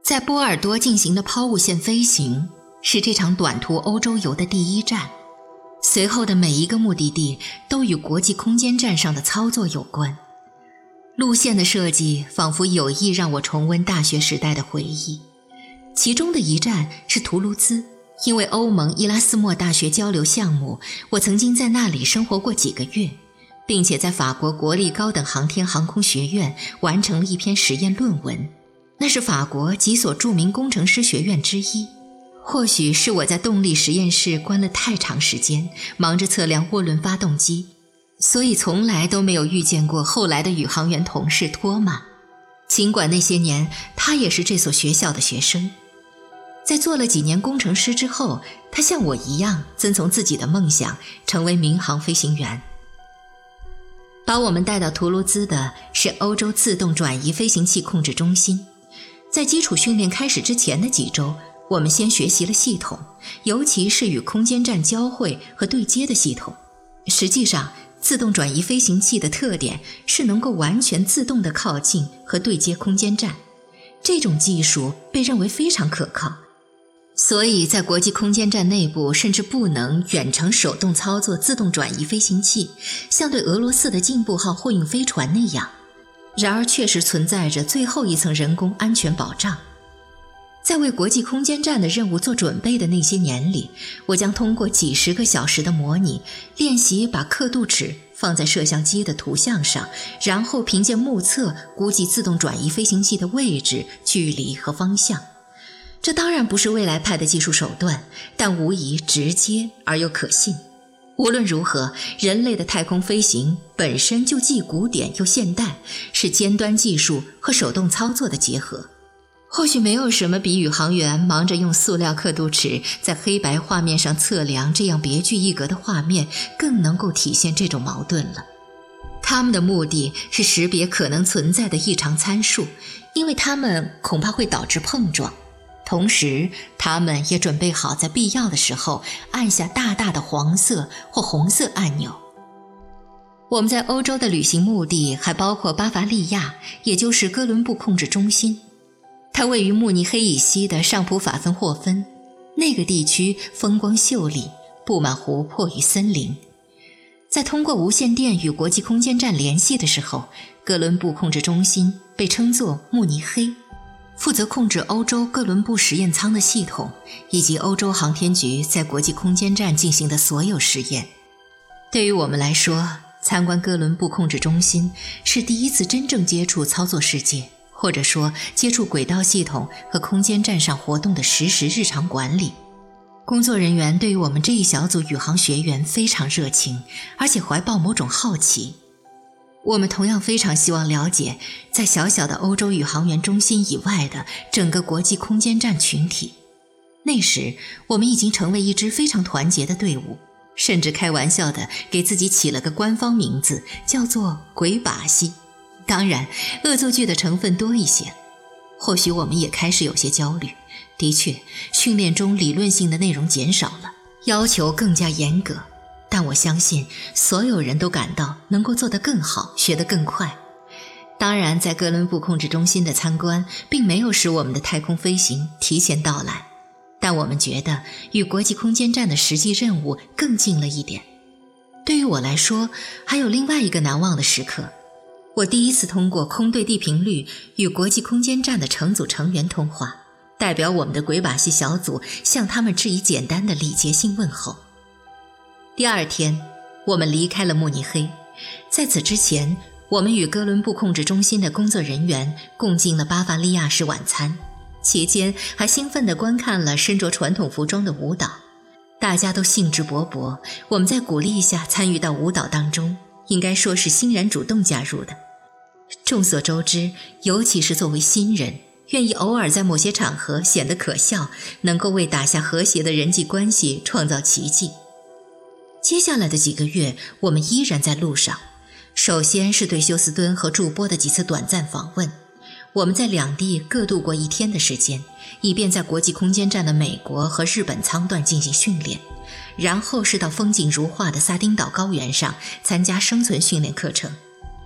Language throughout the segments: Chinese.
在波尔多进行的抛物线飞行是这场短途欧洲游的第一站，随后的每一个目的地都与国际空间站上的操作有关。路线的设计仿佛有意让我重温大学时代的回忆。其中的一站是图卢兹，因为欧盟伊拉斯莫大学交流项目，我曾经在那里生活过几个月，并且在法国国立高等航天航空学院完成了一篇实验论文，那是法国几所著名工程师学院之一。或许是我在动力实验室关了太长时间，忙着测量涡轮发动机，所以从来都没有遇见过后来的宇航员同事托马。尽管那些年他也是这所学校的学生，在做了几年工程师之后，他像我一样遵从自己的梦想，成为民航飞行员。把我们带到图卢兹的是欧洲自动转移飞行器控制中心。在基础训练开始之前的几周，我们先学习了系统，尤其是与空间站交汇和对接的系统。实际上，自动转移飞行器的特点是能够完全自动地靠近和对接空间站，这种技术被认为非常可靠。所以在国际空间站内部甚至不能远程手动操作自动转移飞行器，像对俄罗斯的进步号货运飞船那样。然而确实存在着最后一层人工安全保障。在为国际空间站的任务做准备的那些年里，我将通过几十个小时的模拟练习，把刻度尺放在摄像机的图像上，然后凭借目测估计自动转移飞行器的位置、距离和方向。这当然不是未来派的技术手段，但无疑直接而又可信。无论如何，人类的太空飞行本身就既古典又现代，是尖端技术和手动操作的结合。或许没有什么比宇航员忙着用塑料刻度尺在黑白画面上测量这样别具一格的画面更能够体现这种矛盾了。他们的目的是识别可能存在的异常参数，因为它们恐怕会导致碰撞。同时，他们也准备好在必要的时候按下大大的黄色或红色按钮。我们在欧洲的旅行目的还包括巴伐利亚，也就是哥伦布控制中心。它位于慕尼黑以西的上普法芬霍芬，那个地区风光秀丽，布满湖泊与森林。在通过无线电与国际空间站联系的时候，哥伦布控制中心被称作慕尼黑，负责控制欧洲哥伦布实验舱的系统，以及欧洲航天局在国际空间站进行的所有实验。对于我们来说，参观哥伦布控制中心是第一次真正接触操作世界，或者说接触轨道系统和空间站上活动的实时日常管理。工作人员对于我们这一小组宇航学员非常热情，而且怀抱某种好奇。我们同样非常希望了解在小小的欧洲宇航员中心以外的整个国际空间站群体。那时我们已经成为一支非常团结的队伍，甚至开玩笑地给自己起了个官方名字，叫做鬼把戏。当然恶作剧的成分多一些。或许我们也开始有些焦虑，的确训练中理论性的内容减少了，要求更加严格，但我相信所有人都感到能够做得更好，学得更快。当然在哥伦布控制中心的参观并没有使我们的太空飞行提前到来，但我们觉得与国际空间站的实际任务更近了一点。对于我来说，还有另外一个难忘的时刻。我第一次通过空对地频率与国际空间站的乘组成员通话，代表我们的鬼把戏小组向他们致以简单的礼节性问候。第二天，我们离开了慕尼黑。在此之前，我们与哥伦布控制中心的工作人员共进了巴伐利亚式晚餐，期间还兴奋地观看了身着传统服装的舞蹈。大家都兴致勃勃，我们在鼓励下参与到舞蹈当中，应该说是欣然主动加入的。众所周知，尤其是作为新人，愿意偶尔在某些场合显得可笑，能够为打下和谐的人际关系创造奇迹。接下来的几个月，我们依然在路上。首先是对休斯敦和驻波的几次短暂访问，我们在两地各度过1天的时间，以便在国际空间站的美国和日本舱段进行训练。然后是到风景如画的萨丁岛高原上参加生存训练课程。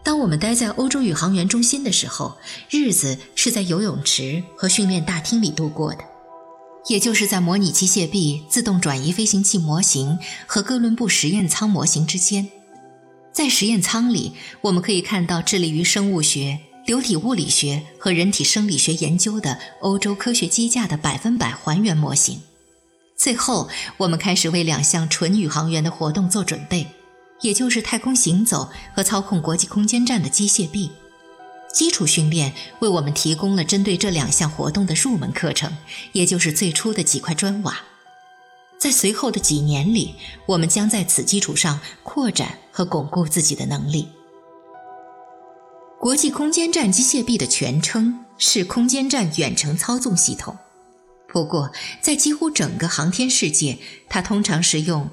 当我们待在欧洲宇航员中心的时候，日子是在游泳池和训练大厅里度过的，也就是在模拟机械臂、自动转移飞行器模型和哥伦布实验舱模型之间。在实验舱里，我们可以看到致力于生物学、流体物理学和人体生理学研究的欧洲科学机架的100%还原模型。最后，我们开始为2项纯宇航员的活动做准备，也就是太空行走和操控国际空间站的机械臂。基础训练为我们提供了针对这2项活动的入门课程，也就是最初的几块砖瓦。在随后的几年里，我们将在此基础上扩展和巩固自己的能力。国际空间站机械臂的全称是空间站远程操纵系统，不过在几乎整个航天世界，它通常是用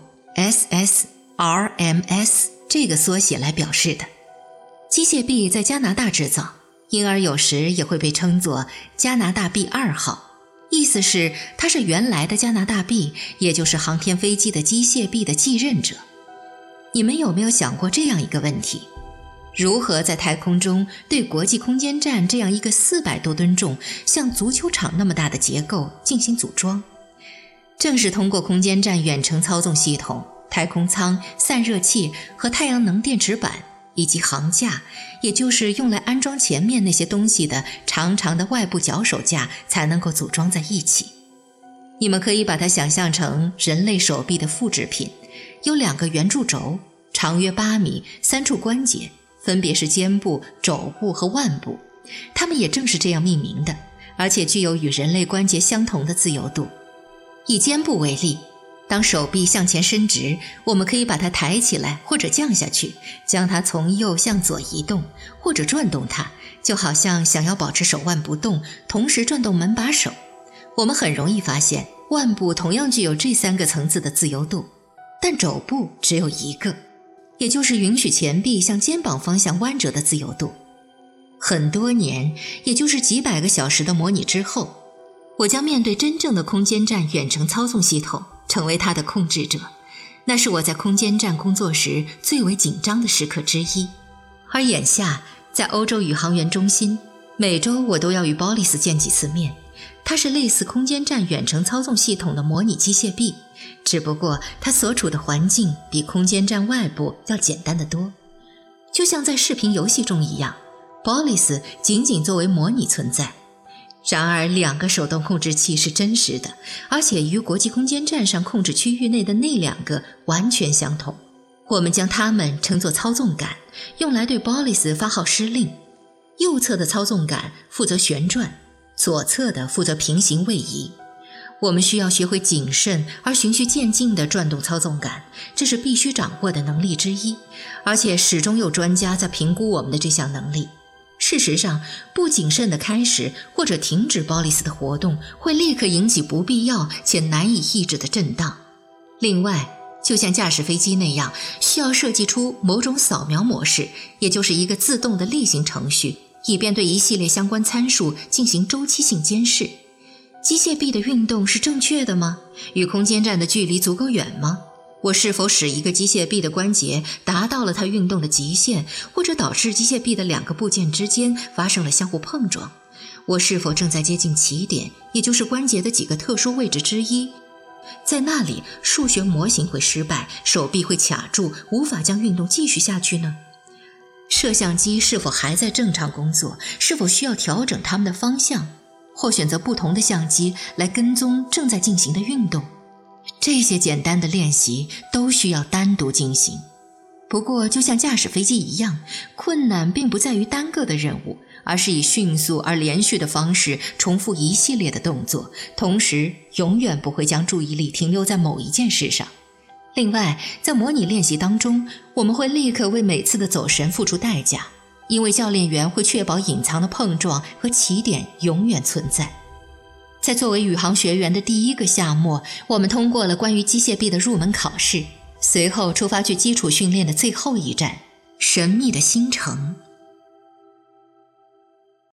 SSRMS 这个缩写来表示的。机械臂在加拿大制造，因而有时也会被称作加拿大臂2号，意思是它是原来的加拿大臂，也就是航天飞机的机械臂的继任者。你们有没有想过这样一个问题？如何在太空中对国际空间站这样一个400多吨重、像足球场那么大的结构进行组装？正是通过空间站远程操纵系统、太空舱、散热器和太阳能电池板以及航架，也就是用来安装前面那些东西的长长的外部脚手架才能够组装在一起。你们可以把它想象成人类手臂的复制品，有2个圆柱轴，长约8米，3处关节，分别是肩部、肘部和腕部，它们也正是这样命名的，而且具有与人类关节相同的自由度。以肩部为例，当手臂向前伸直，我们可以把它抬起来或者降下去，将它从右向左移动，或者转动它，就好像想要保持手腕不动，同时转动门把手。我们很容易发现，腕部同样具有这3个层次的自由度，但肘部只有1个，也就是允许前臂向肩膀方向弯折的自由度。很多年，也就是几百个小时的模拟之后，我将面对真正的空间站远程操纵系统，成为它的控制者。那是我在空间站工作时最为紧张的时刻之一。而眼下，在欧洲宇航员中心，每周我都要与鲍里斯见几次面。它是类似空间站远程操纵系统的模拟机械臂，只不过它所处的环境比空间站外部要简单得多。就像在视频游戏中一样，鲍里斯仅仅作为模拟存在。然而2个手动控制器是真实的，而且与国际空间站上控制区域内的那2个完全相同。我们将它们称作操纵杆，用来对鲍里斯发号施令。右侧的操纵杆负责旋转，左侧的负责平行位移。我们需要学会谨慎而循序渐进地转动操纵杆，这是必须掌握的能力之一，而且始终有专家在评估我们的这项能力。事实上，不谨慎地开始或者停止鲍里斯的活动，会立刻引起不必要且难以抑制的震荡。另外，就像驾驶飞机那样，需要设计出某种扫描模式，也就是一个自动的例行程序，以便对一系列相关参数进行周期性监视。机械臂的运动是正确的吗？与空间站的距离足够远吗？我是否使一个机械臂的关节达到了它运动的极限，或者导致机械臂的2个部件之间发生了相互碰撞？我是否正在接近起点，也就是关节的几个特殊位置之一？在那里，数学模型会失败，手臂会卡住，无法将运动继续下去呢？摄像机是否还在正常工作？是否需要调整它们的方向，或选择不同的相机来跟踪正在进行的运动？这些简单的练习都需要单独进行。不过，就像驾驶飞机一样，困难并不在于单个的任务，而是以迅速而连续的方式重复一系列的动作，同时永远不会将注意力停留在某一件事上。另外，在模拟练习当中，我们会立刻为每次的走神付出代价，因为教练员会确保隐藏的碰撞和起点永远存在。在作为宇航学员的第1个夏末，我们通过了关于机械臂的入门考试，随后出发去基础训练的最后一站——神秘的星城。